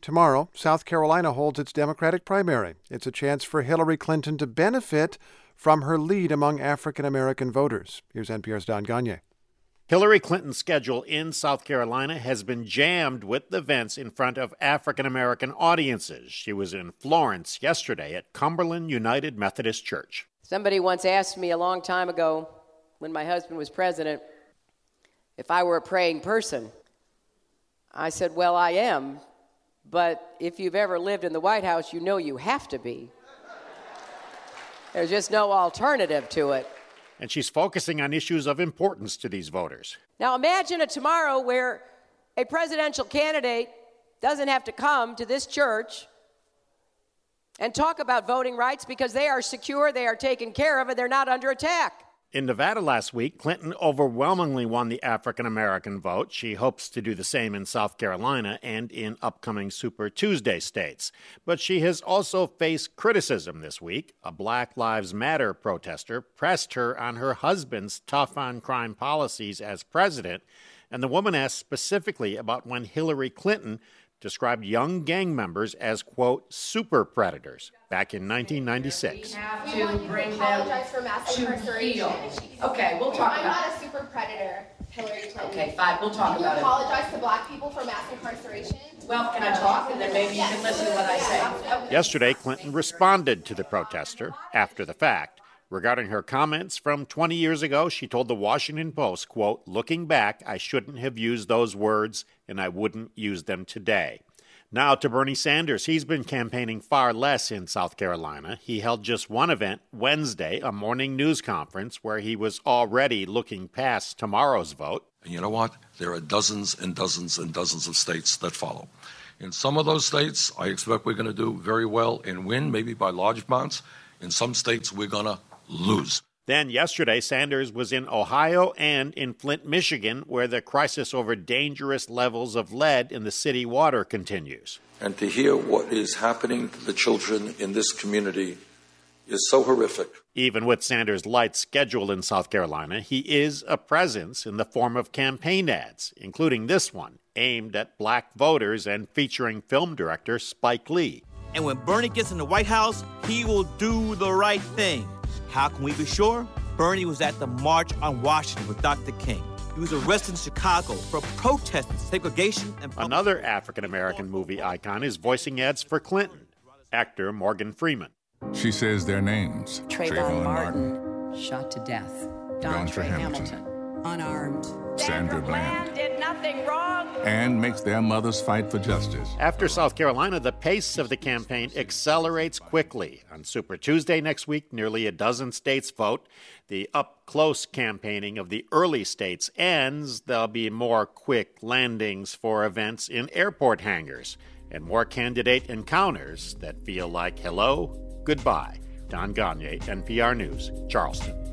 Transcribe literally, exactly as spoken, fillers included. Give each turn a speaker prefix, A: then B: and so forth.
A: Tomorrow, South Carolina holds its Democratic primary. It's a chance for Hillary Clinton to benefit from her lead among African-American voters. Here's N P R's Don Gagné.
B: Hillary Clinton's schedule in South Carolina has been jammed with events in front of African-American audiences. She was in Florence yesterday at Cumberland United Methodist Church.
C: Somebody once asked me a long time ago, when my husband was president, if I were a praying person. I said, well, I am, but if you've ever lived in the White House, you know you have to be. There's just no alternative to it.
B: And she's focusing on issues of importance to these voters.
C: Now imagine a tomorrow where a presidential candidate doesn't have to come to this church and talk about voting rights because they are secure, they are taken care of, and they're not under attack.
B: In Nevada last week, Clinton overwhelmingly won the African-American vote. She hopes to do the same in South Carolina and in upcoming Super Tuesday states. But she has also faced criticism this week. A Black Lives Matter protester pressed her on her husband's tough-on-crime policies as president, and the woman asked specifically about when Hillary Clinton described young gang members as, quote, super predators back in nineteen ninety-six.
D: We have to we bring them for mass incarceration. Okay, we'll talk
E: I'm
D: about it.
E: I'm not a super predator, Hillary Clinton.
D: Okay, fine, we'll talk
E: you
D: about it.
E: You apologize to black people for mass incarceration?
D: Well, can I talk, and then maybe yes. you can listen to what I say.
E: Okay.
B: Yesterday, Clinton responded to the protester after the fact. Regarding her comments from twenty years ago, she told the Washington Post, quote, looking back, I shouldn't have used those words, and I wouldn't use them today. Now to Bernie Sanders. He's been campaigning far less in South Carolina. He held just one event Wednesday, a morning news conference, where he was already looking past tomorrow's vote.
F: And you know what? There are dozens and dozens and dozens of states that follow. In some of those states, I expect we're going to do very well and win, maybe by large amounts. In some states, we're going to lose.
B: Then yesterday, Sanders was in Ohio and in Flint, Michigan, where the crisis over dangerous levels of lead in the city water continues.
F: And to hear what is happening to the children in this community is so horrific.
B: Even with Sanders' light schedule in South Carolina, he is a presence in the form of campaign ads, including this one, aimed at black voters and featuring film director Spike Lee.
G: And when Bernie gets in the White House, he will do the right thing. How can we be sure? Bernie was at the March on Washington with Doctor King. He was arrested in Chicago for protesting segregation and...
B: Another African-American movie icon is voicing ads for Clinton, actor Morgan Freeman.
H: She says their names.
I: Trayvon, Trayvon Martin, Martin, shot to death. Don Trey Hamilton, Hamilton, unarmed.
H: Sandra Bland
C: did nothing wrong.
H: And makes their mothers fight for justice.
B: After South Carolina, the pace of the campaign accelerates quickly. On Super Tuesday next week, nearly a dozen states vote. The up-close campaigning of the early states ends. There'll be more quick landings for events in airport hangars and more candidate encounters that feel like hello, goodbye. Don Gagné, N P R News, Charleston.